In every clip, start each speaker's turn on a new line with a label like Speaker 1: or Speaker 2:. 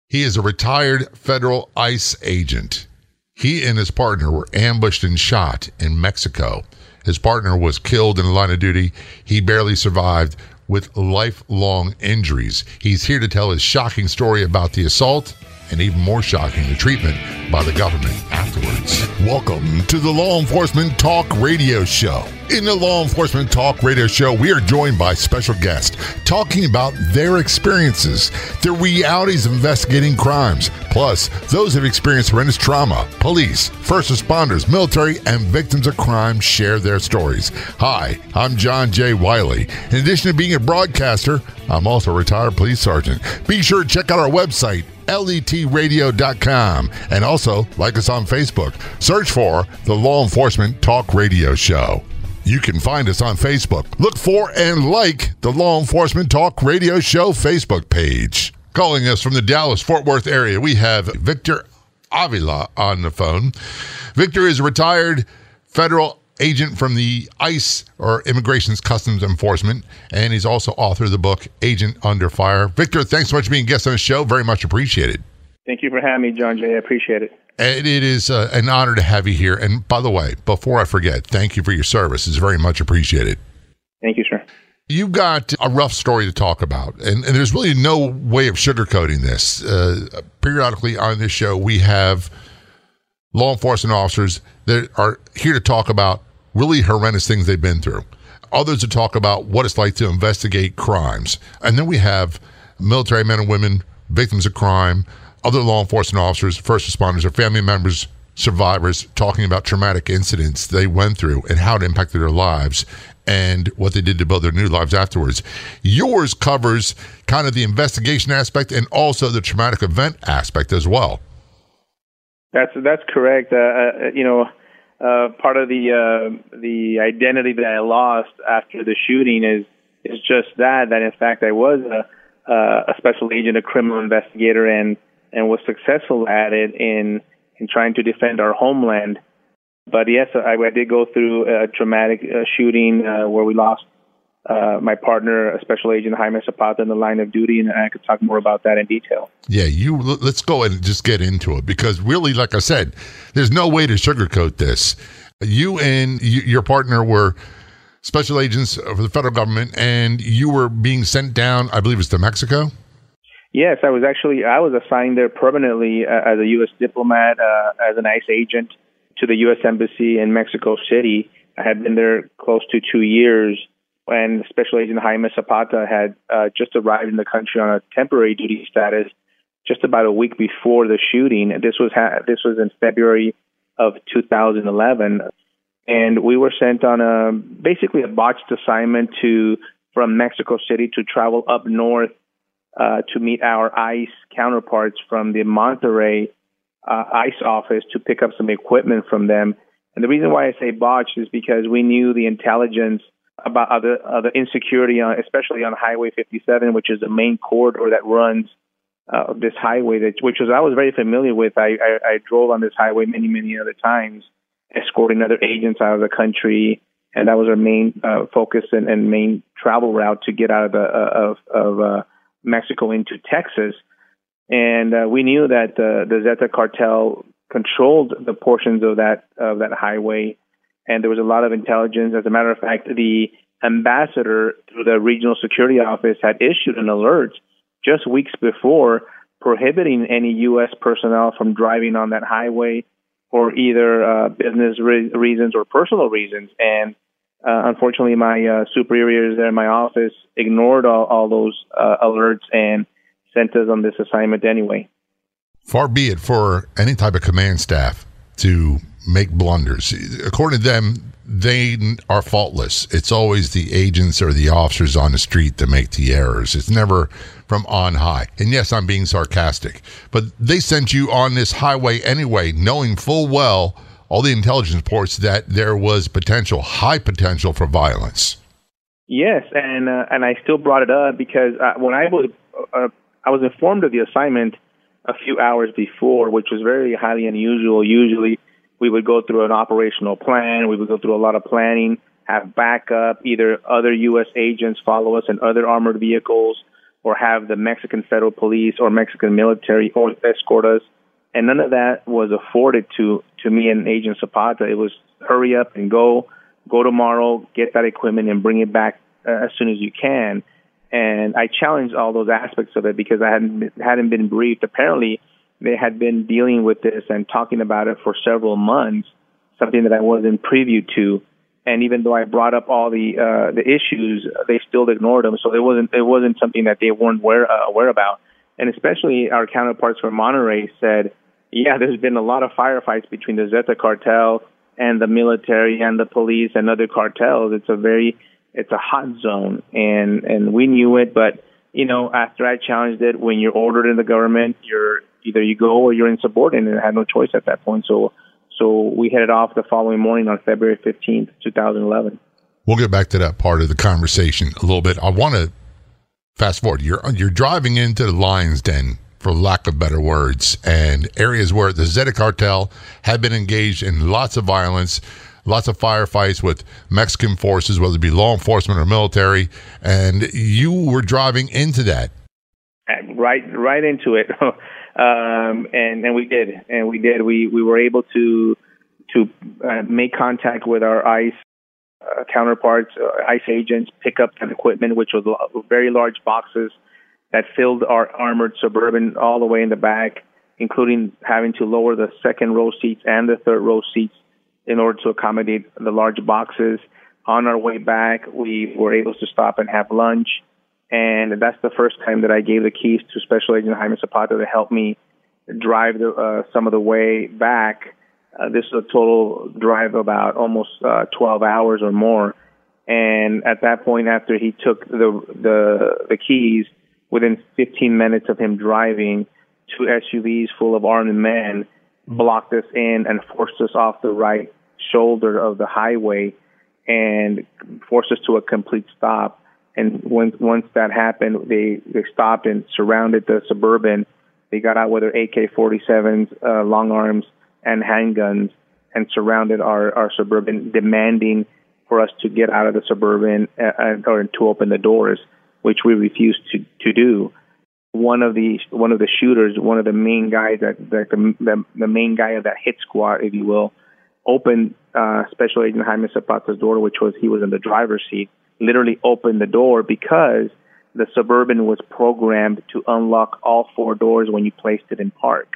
Speaker 1: He is a retired federal ICE agent. He and his partner were ambushed and shot in Mexico. His partner was killed in the line of duty. He barely survived with lifelong injuries. He's here to tell his shocking story about the assault and even more shocking, the treatment by the government afterwards. Welcome to the Law Enforcement Talk Radio Show. In the Law Enforcement Talk Radio Show, we are joined by special guests talking about their experiences, the realities of investigating crimes, plus those who have experienced horrendous trauma. Police, first responders, military, and victims of crime share their stories. Hi, I'm John J. Wiley. In addition to being a broadcaster, I'm also a retired police sergeant. Be sure to check out our website, letradio.com, and also like us on Facebook. Search for the Law Enforcement Talk Radio Show. You can find us on Facebook. Look for and like the Law Enforcement Talk Radio Show Facebook page. Calling us from the Dallas-Fort Worth area, we have Victor Avila on the phone. Victor is a retired federal agent from the ICE, or Immigration's Customs Enforcement, and he's also author of the book Agent Under Fire. Victor, thanks so much for being a guest on the show. Very much appreciated.
Speaker 2: Thank you for having me, John J. I appreciate it.
Speaker 1: And it is an honor to have you here. And by the way, before I forget, thank you for your service. It's very much appreciated.
Speaker 2: Thank you, sir.
Speaker 1: You've got a rough story to talk about, and there's really no way of sugarcoating this. Periodically on this show, we have law enforcement officers that are here to talk about really horrendous things they've been through. Others to talk about what it's like to investigate crimes. And then we have military men and women, victims of crime, other law enforcement officers, first responders, or family members, survivors, talking about traumatic incidents they went through and how it impacted their lives and what they did to build their new lives afterwards. Yours covers kind of the investigation aspect and also the traumatic event aspect as well.
Speaker 2: That's correct. Part of the identity that I lost after the shooting is just that in fact I was a special agent, a criminal investigator, and was successful at it in trying to defend our homeland. But yes, I did go through a traumatic shooting where we lost my partner, a special agent, Jaime Zapata, in the line of duty, and I could talk more about that in detail. Yeah,
Speaker 1: let's go ahead and just get into it, because really, like I said, there's no way to sugarcoat this. You and your partner were special agents for the federal government, and you were being sent down, I believe it was to Mexico?
Speaker 2: Yes, I was assigned there permanently as a U.S. diplomat, as an ICE agent to the U.S. Embassy in Mexico City. I had been there close to 2 years, and Special Agent Jaime Zapata had just arrived in the country on a temporary duty status just about a week before the shooting. This was in February of 2011, and we were sent on basically a botched assignment from Mexico City to travel up north to meet our ICE counterparts from the Monterrey ICE office to pick up some equipment from them. And the reason why I say botched is because we knew the intelligence about other insecurity, especially on Highway 57, which is the main corridor that runs this highway, which I was very familiar with. I drove on this highway many other times, escorting other agents out of the country, and that was our main focus and main travel route to get out of Mexico into Texas. And we knew that the Zeta cartel controlled the portions of that highway, and there was a lot of intelligence. As a matter of fact, the ambassador through the regional security office had issued an alert just weeks before prohibiting any U.S. personnel from driving on that highway for either business reasons or personal reasons. And unfortunately, my superiors there in my office ignored all those alerts and sent us on this assignment anyway.
Speaker 1: Far be it for any type of command staff to make blunders. According to them, they are faultless. It's always the agents or the officers on the street that make the errors. It's never from on high. And yes, I'm being sarcastic, but they sent you on this highway anyway, knowing full well all the intelligence reports that there was high potential for violence.
Speaker 2: Yes, and I still brought it up because when I was informed of the assignment a few hours before, which was very highly unusual. Usually we would go through an operational plan. We would go through a lot of planning, have backup, either other U.S. agents follow us in other armored vehicles, or have the Mexican federal police or Mexican military or escort us. And none of that was afforded to me and Agent Zapata. It was hurry up and go tomorrow, get that equipment and bring it back as soon as you can. And I challenged all those aspects of it because I hadn't been briefed. Apparently, they had been dealing with this and talking about it for several months, something that I wasn't privy to. And even though I brought up all the issues, they still ignored them. So it wasn't something that they weren't aware about. And especially our counterparts from Monterrey said, yeah, there's been a lot of firefights between the Zeta cartel and the military and the police and other cartels. It's a hot zone, and we knew it. But after I challenged it, when you're ordered in the government, you're either you go or you're insubordinate, and I had no choice at that point. So we headed off the following morning on February 15th, 2011.
Speaker 1: We'll get back to that part of the conversation a little bit. I want to fast forward. You're driving into the Lion's Den, for lack of better words, and areas where the Zeta cartel had been engaged in lots of violence, lots of firefights with Mexican forces, whether it be law enforcement or military, and you were driving into that.
Speaker 2: Right into it. And we did. We were able to make contact with our ICE counterparts, ICE agents, pick up that equipment, which was very large boxes that filled our armored Suburban all the way in the back, including having to lower the second row seats and the third row seats in order to accommodate the large boxes. On our way back, we were able to stop and have lunch. And that's the first time that I gave the keys to Special Agent Jaime Zapata to help me drive some of the way back. This is a total drive of about almost 12 hours or more. And at that point, after he took the keys, within 15 minutes of him driving, 2 SUVs full of armed men blocked us in and forced us off the right shoulder of the highway and forced us to a complete stop. And once that happened, they stopped and surrounded the Suburban. They got out with their AK-47s, long arms, and handguns, and surrounded our Suburban, demanding for us to get out of the Suburban or to open the doors, which we refused to do. One of the shooters, one of the main guys, the main guy of that hit squad, if you will, opened Special Agent Jaime Zapata's door, he was in the driver's seat. Literally opened the door because the Suburban was programmed to unlock all 4 doors when you placed it in park.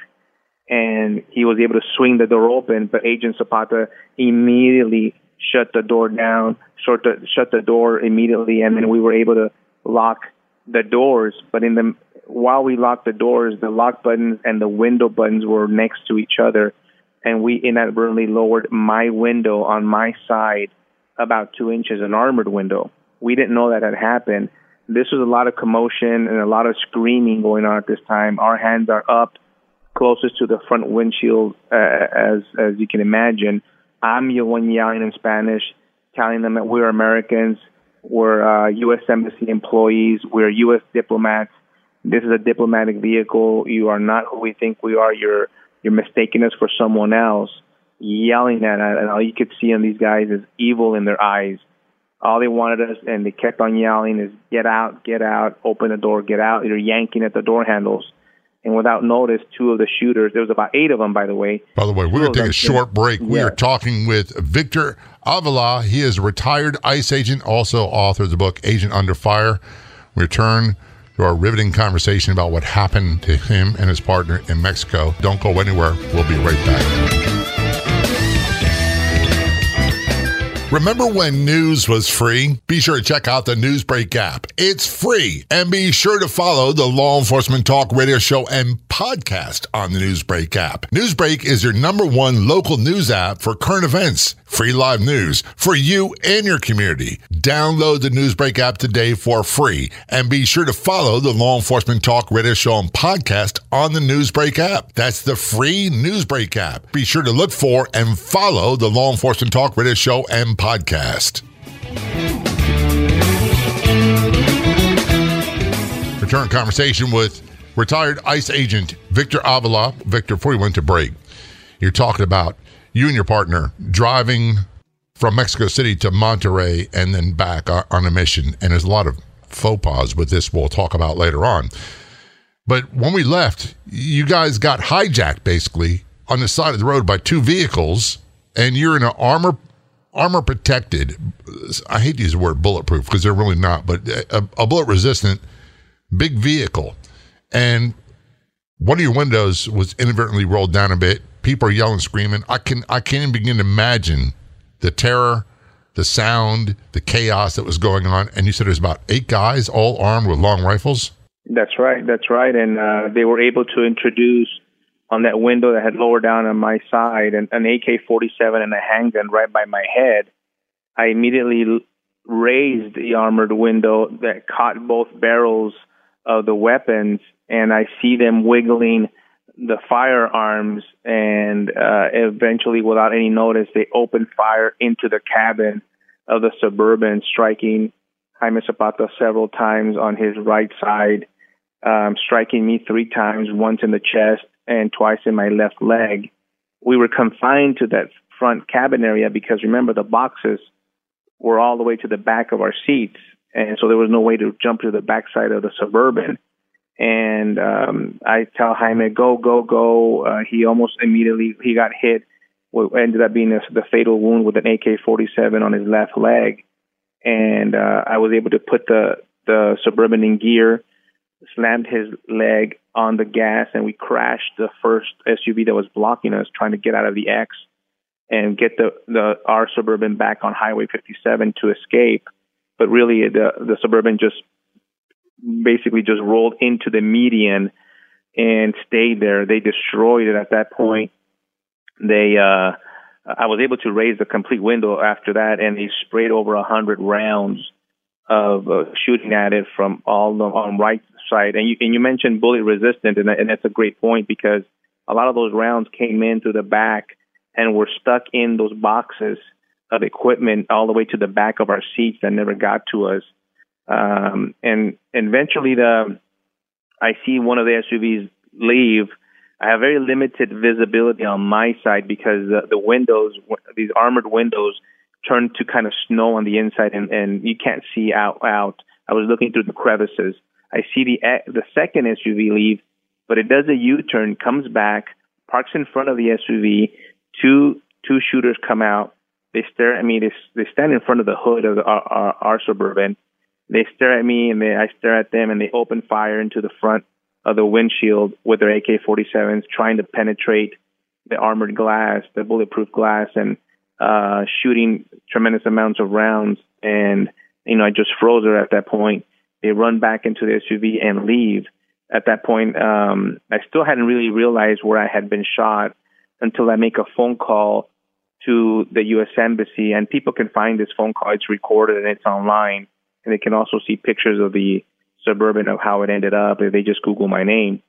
Speaker 2: And he was able to swing the door open, but Agent Zapata immediately shut the door down, shut the door immediately, and then we were able to lock the doors. But while we locked the doors, the lock buttons and the window buttons were next to each other, and we inadvertently lowered my window on my side about 2 inches, an armored window. We didn't know that had happened. This was a lot of commotion and a lot of screaming going on at this time. Our hands are up closest to the front windshield, as you can imagine. I'm the one yelling in Spanish, telling them that we're Americans, we're U.S. Embassy employees, we're U.S. diplomats. This is a diplomatic vehicle. You are not who we think we are. You're mistaking us for someone else. Yelling at it, and all you could see in these guys is evil in their eyes. All they wanted us, and they kept on yelling, is get out, open the door, get out. They're yanking at the door handles. And without notice, 2 of the shooters, there was about 8 of them, by the way.
Speaker 1: By the way, we're going to take a short break. We are talking with Victor Avila. He is a retired ICE agent, also author of the book, Agent Under Fire. We return to our riveting conversation about what happened to him and his partner in Mexico. Don't go anywhere. We'll be right back. Remember when news was free? Be sure to check out the Newsbreak app. It's free. And be sure to follow the Law Enforcement Talk radio show and podcast on the Newsbreak app. Newsbreak is your #1 local news app for current events. Free live news for you and your community. Download the Newsbreak app today for free. And be sure to follow the Law Enforcement Talk radio show and podcast on the Newsbreak app. That's the free Newsbreak app. Be sure to look for and follow the Law Enforcement Talk radio show and podcast. Return conversation with retired ICE agent Victor Avila. Victor, before we went to break, you're talking about you and your partner driving from Mexico City to Monterrey and then back on a mission. And there's a lot of faux pas with this we'll talk about later on. But when we left, you guys got hijacked basically on the side of the road by two vehicles, and you're in an armor protected, I hate to use the word bulletproof because they're really not, but a bullet resistant big vehicle. And one of your windows was inadvertently rolled down a bit. People are yelling, screaming. I can't even begin to imagine the terror, the sound, the chaos that was going on. And you said there's about 8 guys all armed with long rifles?
Speaker 2: That's right. And they were able to introduce on that window that had lowered down on my side an AK-47 and a handgun right by my head. I immediately raised the armored window that caught both barrels of the weapons, and I see them wiggling the firearms, and eventually, without any notice, they opened fire into the cabin of the Suburban, striking Jaime Zapata several times on his right side, striking me 3 times, once in the chest and twice in my left leg. We were confined to that front cabin area because, remember, the boxes were all the way to the back of our seats, and so there was no way to jump to the backside of the Suburban. And I tell Jaime, go, go, go. He almost immediately, he got hit. What ended up being the fatal wound with an AK-47 on his left leg. And I was able to put the Suburban in gear, slammed his leg on the gas, and we crashed the first SUV that was blocking us, trying to get out of the X and get our Suburban back on Highway 57 to escape. But really, the Suburban basically just rolled into the median and stayed there. They destroyed it at that point. I was able to raise the complete window after that, and they sprayed over 100 rounds of shooting at it from all on right side. And you mentioned bullet resistant, and that's a great point because a lot of those rounds came in through the back and were stuck in those boxes of equipment all the way to the back of our seats that never got to us. And eventually I see one of the SUVs leave. I have very limited visibility on my side because the windows, these armored windows, turn to kind of snow on the inside, and you can't see out. I was looking through the crevices. I see the second SUV leave, but it does a U-turn, comes back, parks in front of the SUV. Two shooters come out. They stare at me. They stand in front of the hood of our Suburban. They stare at me, and I stare at them, and they open fire into the front of the windshield with their AK-47s, trying to penetrate the armored glass, the bulletproof glass, and shooting tremendous amounts of rounds. And, I just froze her at that point. They run back into the SUV and leave. At that point, I still hadn't really realized where I had been shot until I make a phone call to the U.S. Embassy. And people can find this phone call. It's recorded and it's online. And they can also see pictures of the Suburban of how it ended up if they just Google my name.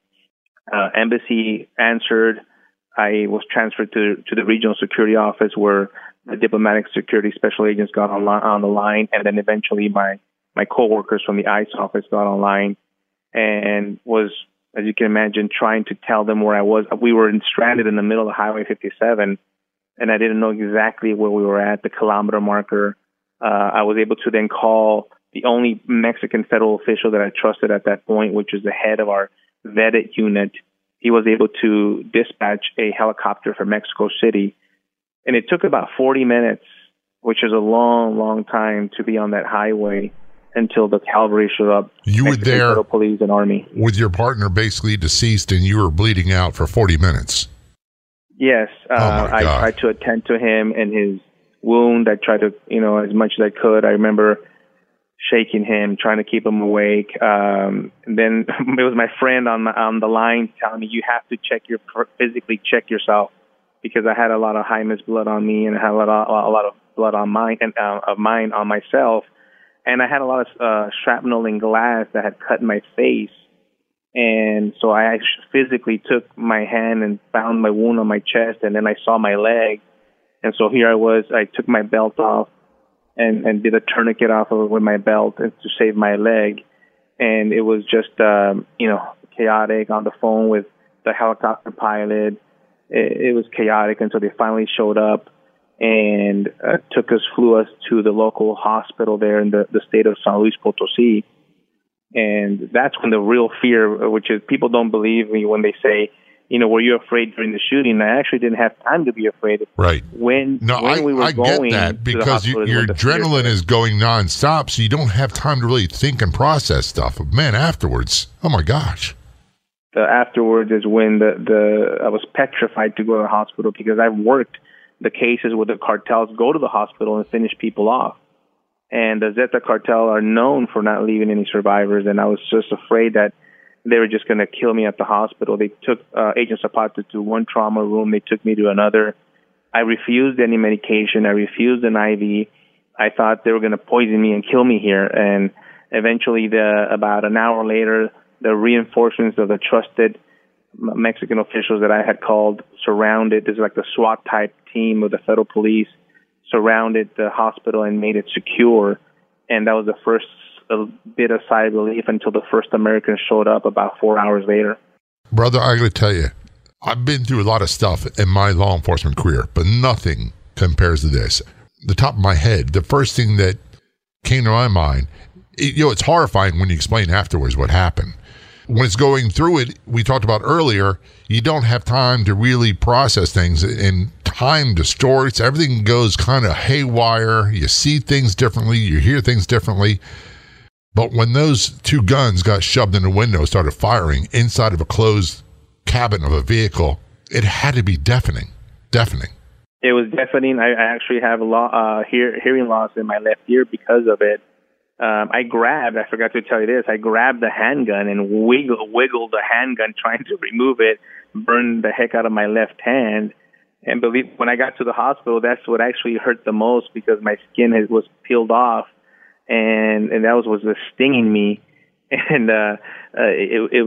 Speaker 2: Embassy answered. I was transferred to the regional security office where the diplomatic security special agents got on the line, and then eventually my coworkers from the ICE office got online and was, as you can imagine, trying to tell them where I was. We were stranded in the middle of Highway 57, and I didn't know exactly where we were at, the kilometer marker. I was able to then call the only Mexican federal official that I trusted at that point, which was the head of our vetted unit. He was able to dispatch a helicopter from Mexico City. And it took about 40 minutes, which is a long, long time to be on that highway until the cavalry showed up.
Speaker 1: You were there,
Speaker 2: Federal police and army,
Speaker 1: with your partner basically deceased, and you were bleeding out for 40 minutes.
Speaker 2: Yes. I tried to attend to him and his wound. I tried to, as much as I could. I remember shaking him, trying to keep him awake. And then it was my friend on the line telling me, you have to physically check yourself, because I had a lot of Jaime's blood on me, and I had a lot of blood on mine on myself. And I had a lot of shrapnel and glass that had cut my face. And so I physically took my hand and found my wound on my chest, and then I saw my leg. And so here I was, I took my belt off and did a tourniquet off of it with my belt to save my leg. And it was just, chaotic on the phone with the helicopter pilot. It was chaotic until they finally showed up and flew us to the local hospital there in the state of San Luis Potosí. And that's when the real fear, which is people don't believe me when they say, were you afraid during the shooting? I actually didn't have time to be afraid.
Speaker 1: Right.
Speaker 2: When we were
Speaker 1: I
Speaker 2: going
Speaker 1: get that because your adrenaline is going nonstop, so you don't have time to really think and process stuff. But man, afterwards, oh my gosh.
Speaker 2: Afterwards is when I was petrified to go to the hospital because I've worked the cases where the cartels go to the hospital and finish people off. And the Zeta cartel are known for not leaving any survivors, and I was just afraid that they were just going to kill me at the hospital. They took Agent Zapata to one trauma room. They took me to another. I refused any medication. I refused an IV. I thought they were going to poison me and kill me here. And eventually, about an hour later, the reinforcements of the trusted Mexican officials that I had called surrounded. There's like the SWAT type team of the federal police surrounded the hospital and made it secure. And that was the first bit of sigh of relief until the first American showed up about 4 hours later.
Speaker 1: Brother, I got to tell you, I've been through a lot of stuff in my law enforcement career, but nothing compares to this. The top of my head, the first thing that came to my mind, it's horrifying when you explain afterwards what happened. When it's going through it, we talked about earlier, you don't have time to really process things and time distorts. Everything goes kind of haywire. You see things differently. You hear things differently. But when those two guns got shoved in the window and started firing inside of a closed cabin of a vehicle, it had to be deafening. Deafening.
Speaker 2: It was deafening. I actually have hearing loss in my left ear because of it. I forgot to tell you this, I grabbed the handgun and wiggled the handgun trying to remove it, burned the heck out of my left hand. And when I got to the hospital, that's what actually hurt the most because my skin was peeled off, and that was just stinging me. And it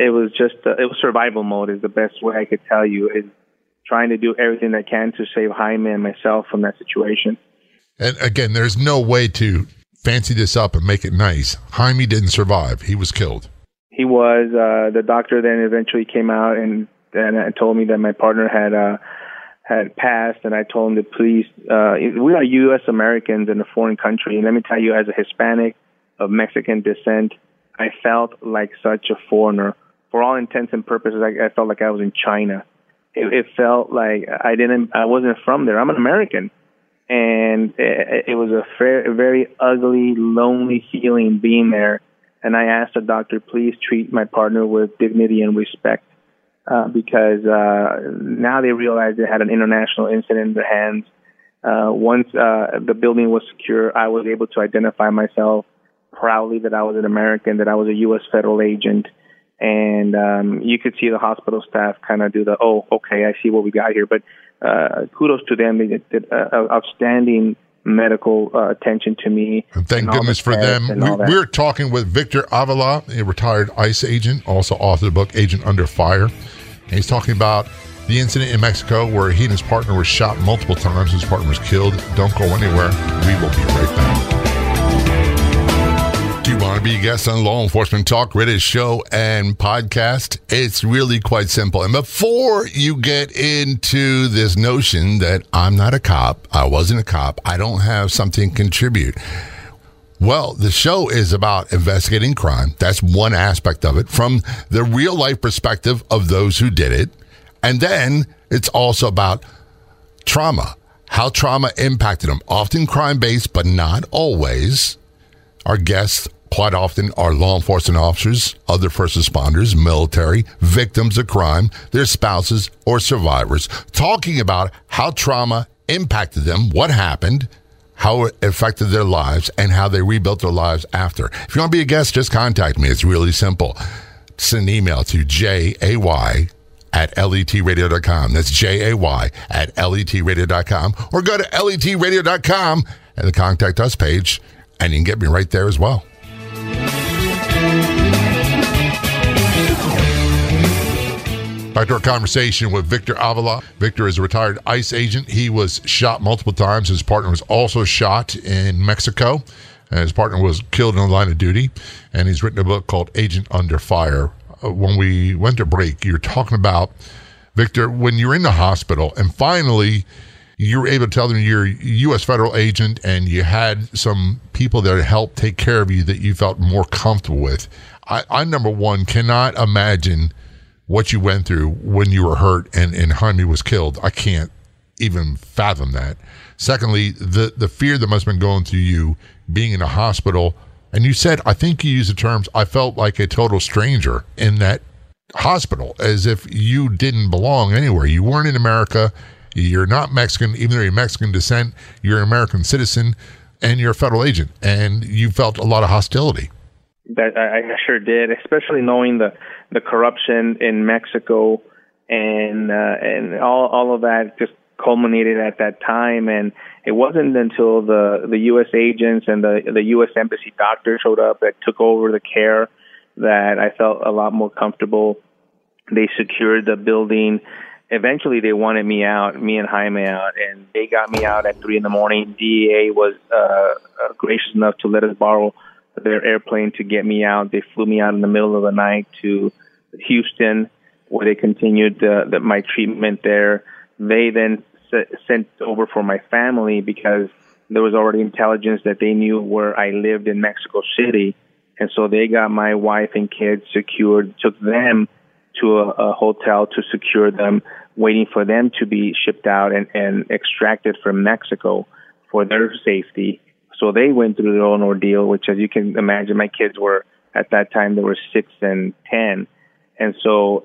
Speaker 2: was survival mode is the best way I could tell you, is trying to do everything I can to save Jaime and myself from that situation.
Speaker 1: And again, there's no way to fancy this up and make it nice. Jaime didn't survive. He was killed. He
Speaker 2: was. The doctor then eventually came out and told me that my partner had passed, and I told him to please. We are U.S. Americans in a foreign country, and let me tell you, as a Hispanic of Mexican descent, I felt like such a foreigner. For all intents and purposes, I felt like I was in China. It felt like I wasn't from there. I'm an American. And it was a very ugly, lonely feeling being there. And I asked the doctor, please treat my partner with dignity and respect, because now they realized they had an international incident in their hands. Once the building was secure, I was able to identify myself proudly that I was an American, that I was a U.S. federal agent. And you could see the hospital staff kind of do oh, okay, I see what we got here. But kudos to them. They did outstanding medical attention to me.
Speaker 1: And thank goodness for them. We're talking with Victor Avila, a retired ICE agent, also author of the book Agent Under Fire. And he's talking about the incident in Mexico where he and his partner were shot multiple times. His partner was killed. Don't go anywhere. We will be right back. Do you want to be a guest on Law Enforcement Talk Radio show and podcast? It's really quite simple. And before you get into this notion that I'm not a cop, I wasn't a cop, I don't have something to contribute. Well, the show is about investigating crime. That's one aspect of it from the real life perspective of those who did it. And then it's also about trauma, how trauma impacted them, often crime-based, but not always. Our guests quite often are law enforcement officers, other first responders, military, victims of crime, their spouses or survivors, talking about how trauma impacted them, what happened, how it affected their lives, and how they rebuilt their lives after. If you want to be a guest, just contact me. It's really simple. Send an email to jay@letradio.com. That's jay@letradio.com. Or go to letradio.com and the Contact Us page, and you can get me right there as well. Back to our conversation with Victor Avila. Victor is a retired ICE agent. He was shot multiple times. His partner was also shot in Mexico. And his partner was killed in the line of duty. And he's written a book called Agent Under Fire. When we went to break, you're talking about, Victor, when you're in the hospital and finally you were able to tell them you're a U.S. federal agent and you had some people there to help take care of you that you felt more comfortable with. I number one, cannot imagine what you went through when you were hurt and Jaime was killed. I can't even fathom that. Secondly, the fear that must have been going through you being in a hospital. And you said, I think you used the terms, I felt like a total stranger in that hospital, as if you didn't belong anywhere. You weren't in America. You're not Mexican, even though you're Mexican descent. You're an American citizen and you're a federal agent. And you felt a lot of hostility.
Speaker 2: That I sure did, especially knowing the corruption in Mexico and all of that just culminated at that time. And it wasn't until the U.S. agents and the U.S. Embassy doctor showed up that took over the care that I felt a lot more comfortable. They secured the building. Eventually, they wanted me out, me and Jaime out, and they got me out at 3 a.m. DEA was gracious enough to let us borrow their airplane to get me out. They flew me out in the middle of the night to Houston, where they continued my treatment there. They then sent over for my family because there was already intelligence that they knew where I lived in Mexico City. And so they got my wife and kids secured, took them to a hotel to secure them, waiting for them to be shipped out and extracted from Mexico for their safety. So they went through their own ordeal, which, as you can imagine, my kids were, at that time, they were 6 and 10. And so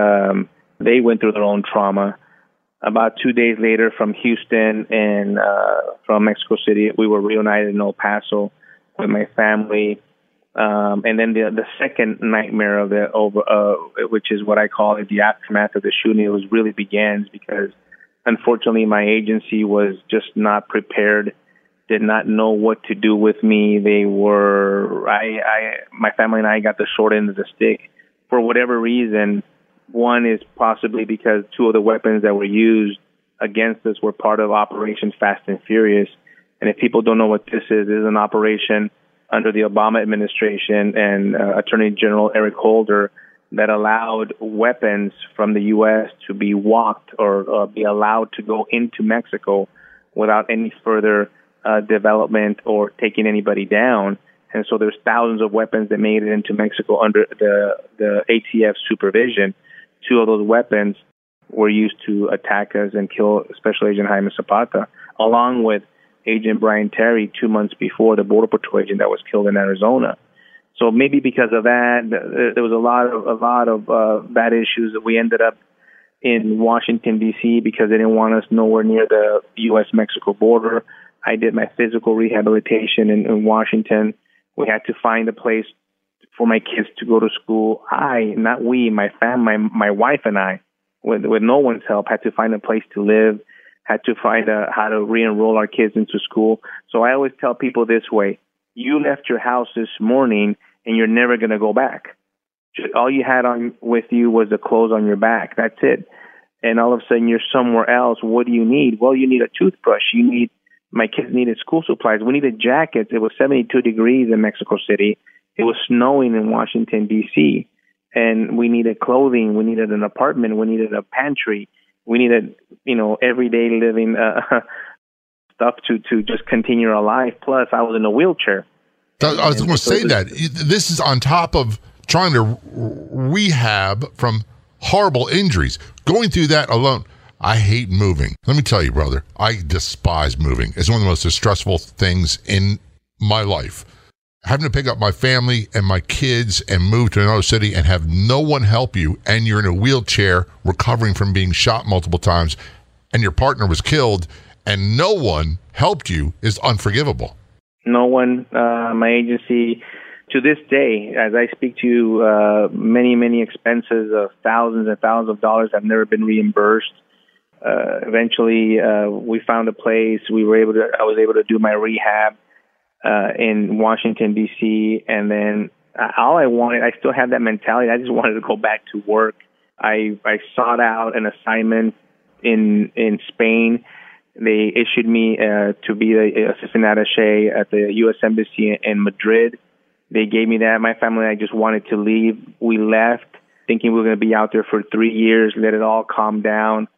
Speaker 2: they went through their own trauma. About 2 days later, from Houston and from Mexico City, we were reunited in El Paso with my family. And then the second nightmare of it, which is what I call it, the aftermath of the shooting, it was really begins because, unfortunately, my agency was just not prepared, did not know what to do with me. My family and I got the short end of the stick for whatever reason. One is possibly because 2 of the weapons that were used against us were part of Operation Fast and Furious. And if people don't know what this is an operation under the Obama administration and Attorney General Eric Holder that allowed weapons from the U.S. to be walked or be allowed to go into Mexico without any further development or taking anybody down. And so there's thousands of weapons that made it into Mexico under the ATF supervision. 2 of those weapons were used to attack us and kill Special Agent Jaime Zapata, along with Agent Brian Terry 2 months before, the Border Patrol agent that was killed in Arizona. So maybe because of that, there was a lot of bad issues that we ended up in Washington, D.C. because they didn't want us nowhere near the U.S.-Mexico border. I did my physical rehabilitation in Washington. We had to find a place for my kids to go to school. My wife and I, with no one's help, had to find a place to live, had to find how to re-enroll our kids into school. So I always tell people this way: you left your house this morning and you're never going to go back. All you had on with you was the clothes on your back. That's it. And all of a sudden you're somewhere else. What do you need? Well, you need a toothbrush. My kids needed school supplies. We needed jackets. It was 72 degrees in Mexico City. It was snowing in Washington, D.C. And we needed clothing. We needed an apartment. We needed a pantry. We needed, everyday living stuff to just continue our life. Plus, I was in a wheelchair.
Speaker 1: I was going to say that. This is on top of trying to rehab from horrible injuries. Going through that alone. I hate moving. Let me tell you, brother, I despise moving. It's one of the most stressful things in my life. Having to pick up my family and my kids and move to another city and have no one help you, and you're in a wheelchair recovering from being shot multiple times, and your partner was killed, and no one helped you is unforgivable.
Speaker 2: No one. My agency, to this day, as I speak to you, many, many expenses of thousands and thousands of dollars have never been reimbursed. Eventually, we found a place. I was able to do my rehab in Washington, D.C. And then all I wanted, I still had that mentality. I just wanted to go back to work. I sought out an assignment in Spain. They issued me to be the assistant attaché at the U.S. Embassy in Madrid. They gave me that. My family and I just wanted to leave. We left thinking we were going to be out there for 3 years, let it all calm down.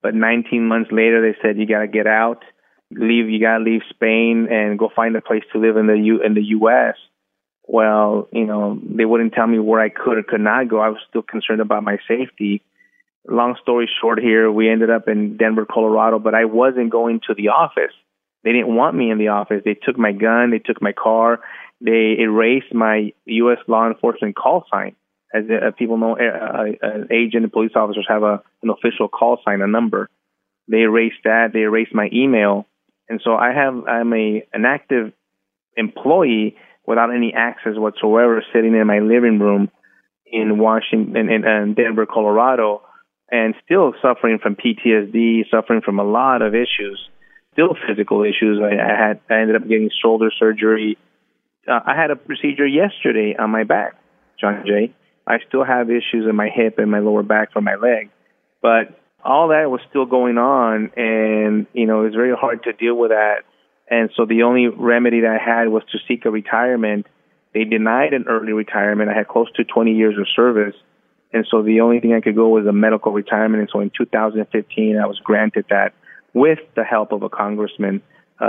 Speaker 2: But 19 months later, they said, you got to get out, you got to leave Spain and go find a place to live in the U.S. Well, they wouldn't tell me where I could or could not go. I was still concerned about my safety. Long story short here, we ended up in Denver, Colorado, but I wasn't going to the office. They didn't want me in the office. They took my gun. They took my car. They erased my U.S. law enforcement call sign. As people know, an agent and police officers have an official call sign, a number. They erased that. They erased my email. And so I'm an active employee without any access whatsoever, sitting in my living room in Washington, in Denver, Colorado, and still suffering from PTSD, suffering from a lot of issues, still physical issues. I ended up getting shoulder surgery. I had a procedure yesterday on my back, John Jay. I still have issues in my hip and my lower back from my leg. But all that was still going on, and, it was very hard to deal with that. And so the only remedy that I had was to seek a retirement. They denied an early retirement. I had close to 20 years of service. And so the only thing I could go was a medical retirement. And so in 2015, I was granted that with the help of a congressman.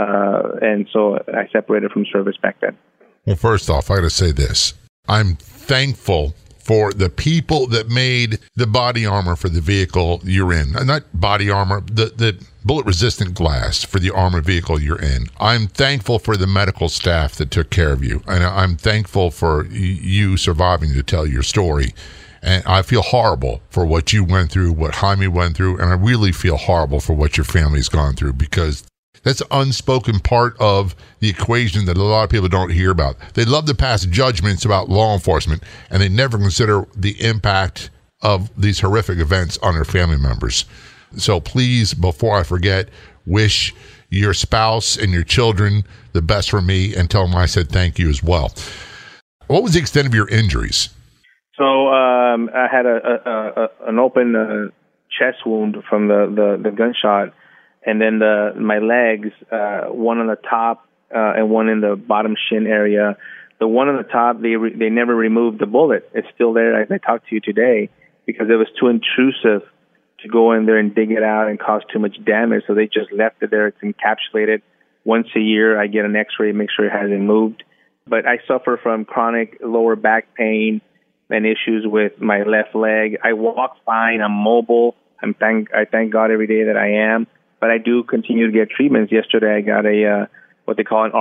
Speaker 2: And so I separated from service back then.
Speaker 1: Well, first off, I got to say this. I'm thankful for the people that made the body armor for the vehicle you're in. Not body armor, the bullet-resistant glass for the armored vehicle you're in. I'm thankful for the medical staff that took care of you. And I'm thankful for you surviving to tell your story. And I feel horrible for what you went through, what Jaime went through, and I really feel horrible for what your family's gone through, because that's an unspoken part of the equation that a lot of people don't hear about. They love to pass judgments about law enforcement, and they never consider the impact of these horrific events on their family members. So please, before I forget, wish your spouse and your children the best for me, and tell them I said thank you as well. What was the extent of your injuries?
Speaker 2: So I had an open chest wound from the gunshot. And then my legs, one on the top and one in the bottom shin area. The one on the top, they never removed the bullet. It's still there as I talk to you today, because it was too intrusive to go in there and dig it out and cause too much damage. So they just left it there. It's encapsulated. Once a year, I get an X-ray, make sure it hasn't moved. But I suffer from chronic lower back pain and issues with my left leg. I walk fine. I'm mobile. I thank God every day that I am. But I do continue to get treatments. Yesterday, I got what they call an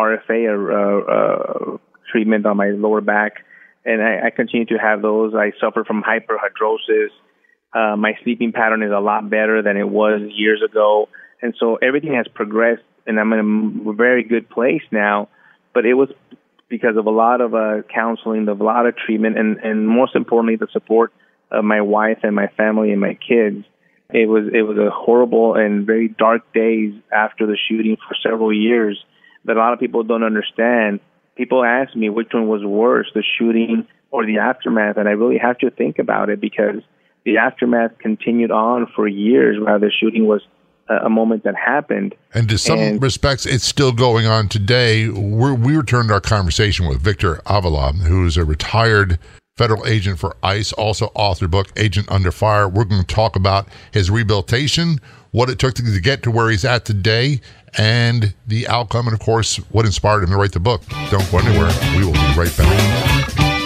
Speaker 2: RFA, treatment on my lower back, and I continue to have those. I suffer from hyperhidrosis. My sleeping pattern is a lot better than it was years ago, and so everything has progressed, and I'm in a very good place now. But it was because of a lot of counseling, of a lot of treatment, and most importantly, the support of my wife and my family and my kids. It was a horrible and very dark days after the shooting for several years that a lot of people don't understand. People ask me which one was worse, the shooting or the aftermath, and I really have to think about it, because the aftermath continued on for years, while the shooting was a moment that happened.
Speaker 1: And to some respects, it's still going on today. We returned our conversation with Victor Avila, who's a retired federal agent for ICE, also authored book, Agent Under Fire. We're going to talk about his rehabilitation, what it took to get to where he's at today, and the outcome, and of course, what inspired him to write the book. Don't go anywhere. We will be right back.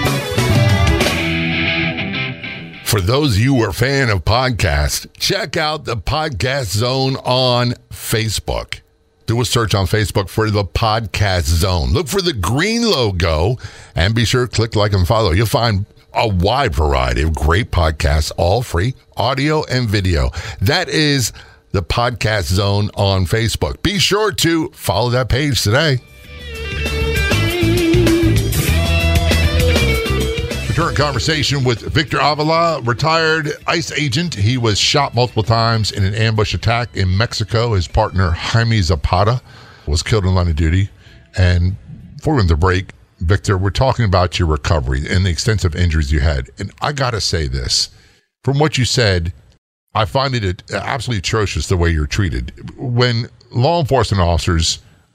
Speaker 1: For those of you who are a fan of podcasts, check out the Podcast Zone on Facebook. Do a search on Facebook for the Podcast Zone. Look for the green logo and be sure to click like and follow. You'll find a wide variety of great podcasts, all free, audio and video. That is the Podcast Zone on Facebook. Be sure to follow that page today. Return conversation with Victor Avila, retired ICE agent. He was shot multiple times in an ambush attack in Mexico. His partner, Jaime Zapata, was killed in line of duty. And before we went to break, Victor, we're talking about your recovery and the extensive injuries you had. And I got to say this. From what you said, I find it absolutely atrocious the way you're treated. When law enforcement officers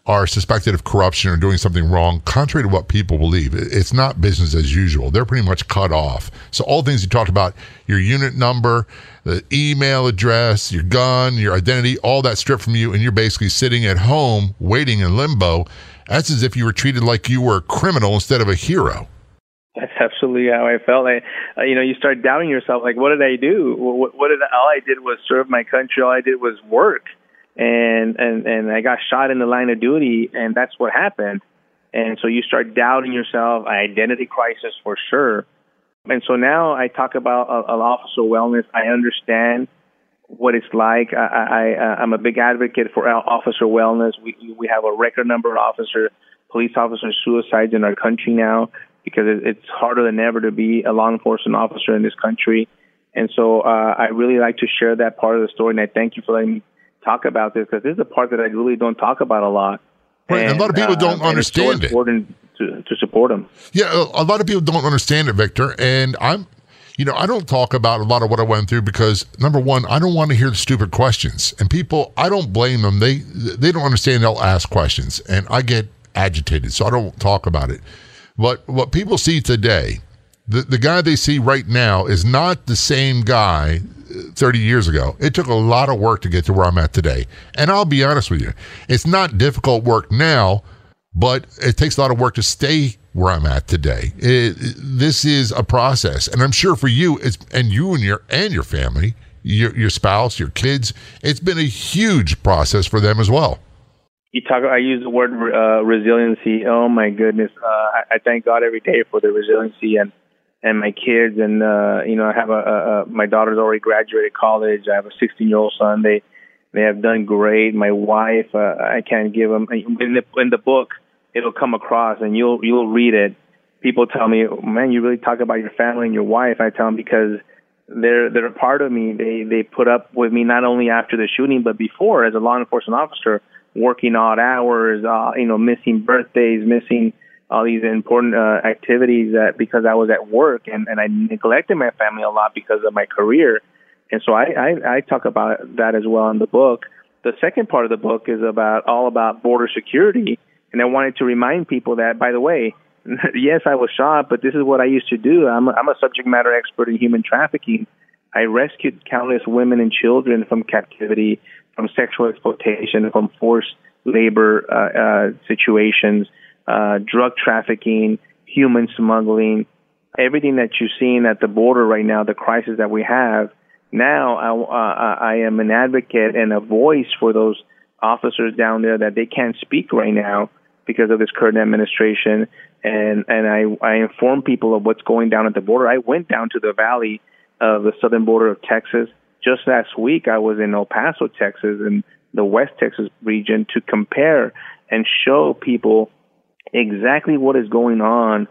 Speaker 1: are suspected of corruption or doing something wrong, contrary to what people believe, it's not business as usual. They're pretty much cut off. So all things you talked about, your unit number, the email address, your gun, your identity, all that stripped from you, and you're basically sitting at home waiting in limbo. That's as if you were treated like you were a criminal instead of a hero.
Speaker 2: That's absolutely how I felt. You start doubting yourself. Like, what did I do? All I did was serve my country. All I did was work. And I got shot in the line of duty, and that's what happened. And so you start doubting yourself, identity crisis for sure. And so now I talk about officer wellness. I understand what it's like. I'm a big advocate for officer wellness. We have a record number of police officer suicides in our country now because it's harder than ever to be a law enforcement officer in this country. And so I really like to share that part of the story, and I thank you for letting me talk about this, because this is a part that I really don't talk about a lot.
Speaker 1: Right, and a lot of people don't understand
Speaker 2: it. It's so important to support them.
Speaker 1: Yeah, a lot of people don't understand it, Victor, and I don't talk about a lot of what I went through because, number one, I don't want to hear the stupid questions. And people, I don't blame them. They don't understand, they'll ask questions, and I get agitated, so I don't talk about it. But what people see today, the guy they see right now is not the same guy 30 years ago. It took a lot of work to get to where I'm at today. And I'll be honest with you, it's not difficult work now, but it takes a lot of work to stay where I'm at today. This is a process. And I'm sure for you, and your family, your spouse, your kids, it's been a huge process for them as well.
Speaker 2: I use the word resiliency. Oh my goodness. I thank God every day for the resiliency and my kids, and I have my daughter's already graduated college. I have a 16-year-old son. They have done great. My wife, I can't give them in the book. It'll come across, and you'll read it. People tell me, man, you really talk about your family and your wife. I tell them because they're a part of me. They put up with me not only after the shooting, but before as a law enforcement officer, working odd hours, missing birthdays, missing all these important activities because I was at work and I neglected my family a lot because of my career. And so I talk about that as well in the book. The second part of the book is all about border security. And I wanted to remind people that, by the way, yes, I was shot, but this is what I used to do. I'm a subject matter expert in human trafficking. I rescued countless women and children from captivity, from sexual exploitation, from forced labor situations, drug trafficking, human smuggling, everything that you're seeing at the border right now, the crisis that we have. Now I am an advocate and a voice for those officers down there that they can't speak right now because of this current administration. And I inform people of what's going down at the border. I went down to the valley of the southern border of Texas. Just last week, I was in El Paso, Texas, in the West Texas region to compare and show people exactly what is going on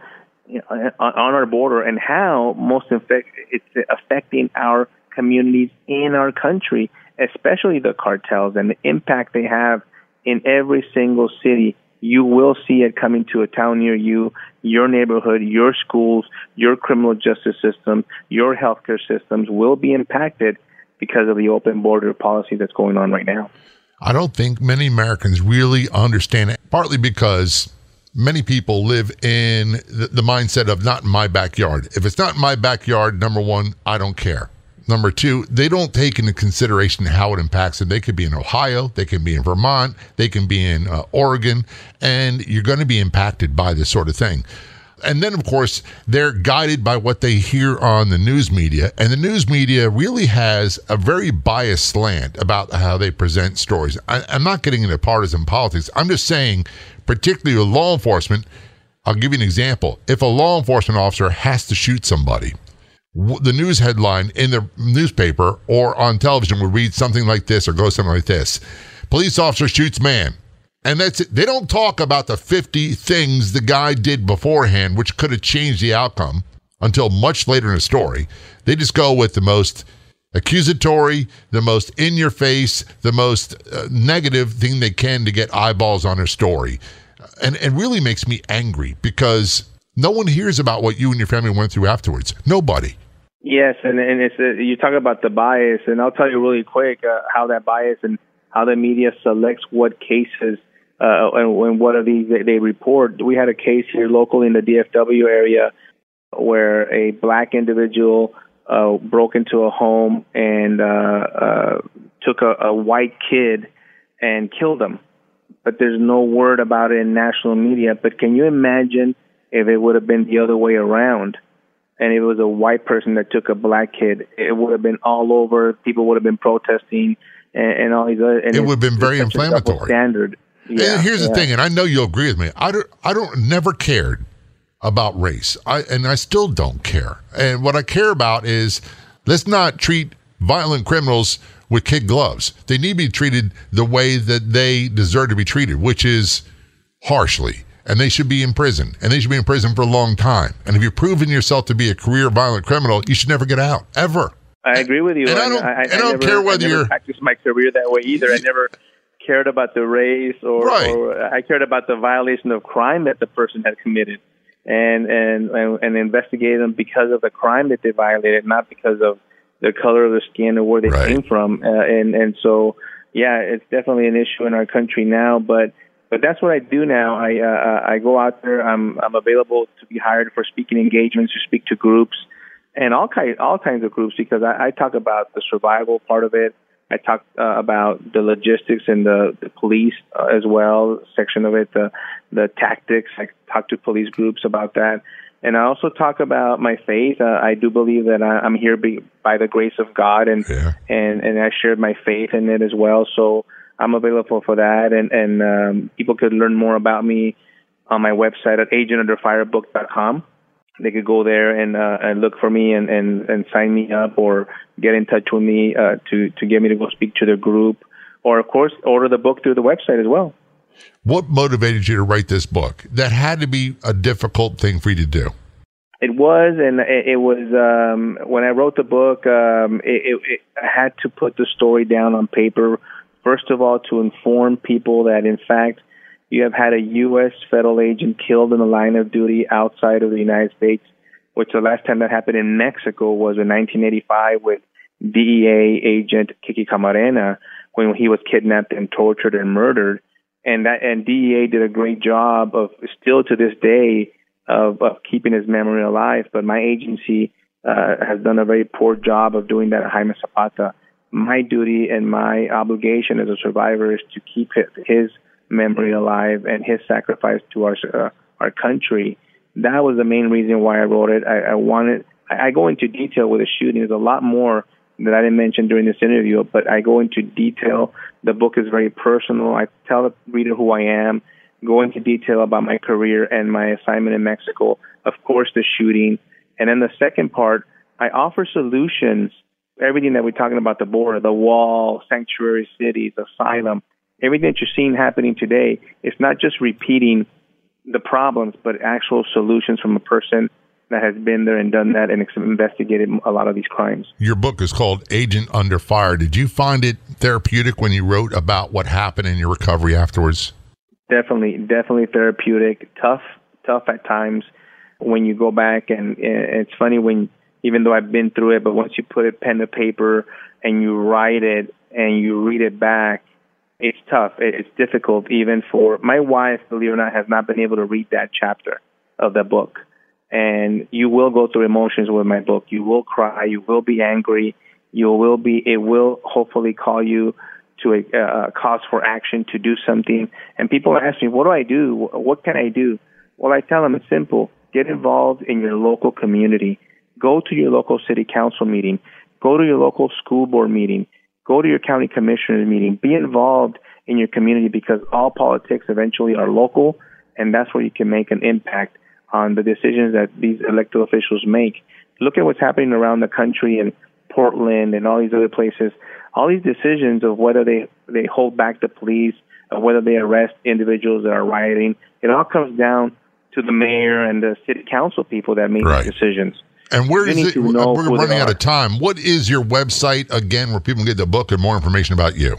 Speaker 2: our border and how it's affecting our communities in our country, especially the cartels and the impact they have in every single city. You will see it coming to a town near you, your neighborhood, your schools, your criminal justice system, your healthcare systems will be impacted because of the open border policy that's going on right now.
Speaker 1: I don't think many Americans really understand it, partly because many people live in the mindset of not in my backyard. If it's not in my backyard, number one, I don't care. Number two, they don't take into consideration how it impacts them. They could be in Ohio, they can be in Vermont, they can be in Oregon, and you're going to be impacted by this sort of thing. And then, of course, they're guided by what they hear on the news media. And the news media really has a very biased slant about how they present stories. I'm not getting into partisan politics. I'm just saying, particularly with law enforcement, I'll give you an example. If a law enforcement officer has to shoot somebody, the news headline in the newspaper or on television would read something like this or go something like this. Police officer shoots man. And that's it. They don't talk about the 50 things the guy did beforehand, which could have changed the outcome until much later in the story. They just go with the most accusatory, the most in your face, the most negative thing they can to get eyeballs on their story. And it really makes me angry because no one hears about what you and your family went through afterwards. Nobody.
Speaker 2: Yes, and it's you talk about the bias, and I'll tell you really quick how that bias and how the media selects what cases and what are these they report. We had a case here locally in the DFW area where a black individual broke into a home and took a white kid and killed him. But there's no word about it in national media. But can you imagine if it would have been the other way around and it was a white person that took a black kid? It would have been all over. People would have been protesting and all these other. And
Speaker 1: it would have been very inflammatory.
Speaker 2: Standard. Yeah,
Speaker 1: and here's the thing, and I know you'll agree with me. I never cared about race. I still don't care. And what I care about is let's not treat violent criminals with kid gloves. They need to be treated the way that they deserve to be treated, which is harshly. And they should be in prison. And they should be in prison for a long time. And if you've proven yourself to be a career violent criminal, you should never get out, ever.
Speaker 2: I agree with you.
Speaker 1: And I don't care whether you're...
Speaker 2: I practiced my career that way either. I never cared about the race or I cared about the violation of crime that the person had committed and investigate them because of the crime that they violated, not because of the color of the skin or where they came from. And so, yeah, it's definitely an issue in our country now. But that's what I do now. I go out there. I'm available to be hired for speaking engagements, to speak to groups and all kinds of groups, because I talk about the survival part of it. I talk about the logistics and the police as well, section of it, the tactics. I talk to police groups about that. And I also talk about my faith. I do believe that I'm here by the grace of God, and I shared my faith in it as well. So I'm available for that. And people could learn more about me on my website at agentunderfirebook.com. They could go there and look for me and sign me up or get in touch with me to get me to go speak to their group, or of course order the book through the website as well.
Speaker 1: What motivated you to write this book? That had to be a difficult thing for you to do.
Speaker 2: It was, and it was when I wrote the book. I had to put the story down on paper. First of all, to inform people that in fact you have had a U.S. federal agent killed in the line of duty outside of the United States, which the last time that happened in Mexico was in 1985 with DEA agent Kiki Camarena, when he was kidnapped and tortured and murdered. And DEA did a great job of, still to this day, of keeping his memory alive. But my agency has done a very poor job of doing that at Jaime Zapata. My duty and my obligation as a survivor is to keep his memory alive and his sacrifice to our country. That was the main reason why I wrote it. I go into detail with the shooting. There's a lot more that I didn't mention during this interview, but I go into detail. The book is very personal. I tell the reader who I am, go into detail about my career and my assignment in Mexico, of course, the shooting. And then the second part, I offer solutions, everything that we're talking about, the border, the wall, sanctuary cities, asylum, everything that you're seeing happening today. It's not just repeating the problems, but actual solutions from a person that has been there and done that and investigated a lot of these crimes. Your
Speaker 1: book is called Agent Under Fire. Did you find it therapeutic when you wrote about what happened in your recovery afterwards?
Speaker 2: Definitely therapeutic. Tough at times when you go back, and it's funny even though I've been through it, but once you put it pen to paper and you write it and you read it back, it's tough. It's difficult even for my wife, believe it or not, has not been able to read that chapter of the book. And you will go through emotions with my book. You will cry. You will be angry. It will hopefully call you to a cause for action to do something. And people ask me, what do I do? What can I do? Well, I tell them it's simple. Get involved in your local community. Go to your local city council meeting. Go to your local school board meeting. Go to your county commissioner's meeting. Be involved in your community, because all politics eventually are local, and that's where you can make an impact on the decisions that these elected officials make. Look at what's happening around the country in Portland and all these other places. All these decisions of whether they hold back the police, or whether they arrest individuals that are rioting, it all comes down to the mayor and the city council people that make these decisions.
Speaker 1: And where is it? We're running out of time. What is your website again, where people can get the book and more information about you?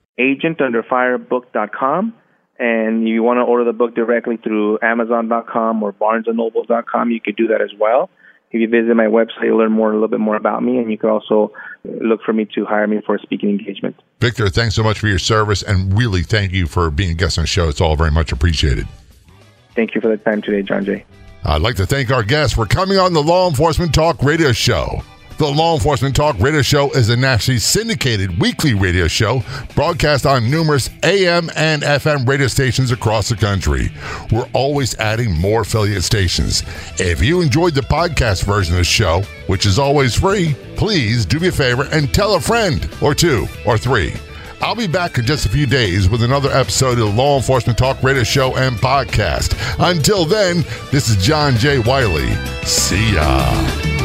Speaker 2: agentunderfirebook.com. And you want to order the book directly through Amazon.com or BarnesandNoble.com, you could do that as well. If you visit my website, you'll learn a little bit more about me, and you can also look for me to hire me for a speaking engagement.
Speaker 1: Victor, thanks so much for your service, and really thank you for being a guest on the show. It's all very much appreciated.
Speaker 2: Thank you for the time today, John Jay.
Speaker 1: I'd like to thank our guests for coming on the Law Enforcement Talk Radio Show. The Law Enforcement Talk Radio Show is a nationally syndicated weekly radio show broadcast on numerous AM and FM radio stations across the country. We're always adding more affiliate stations. If you enjoyed the podcast version of the show, which is always free, please do me a favor and tell a friend or two or three. I'll be back in just a few days with another episode of the Law Enforcement Talk Radio Show and Podcast. Until then, this is John J. Wiley. See ya.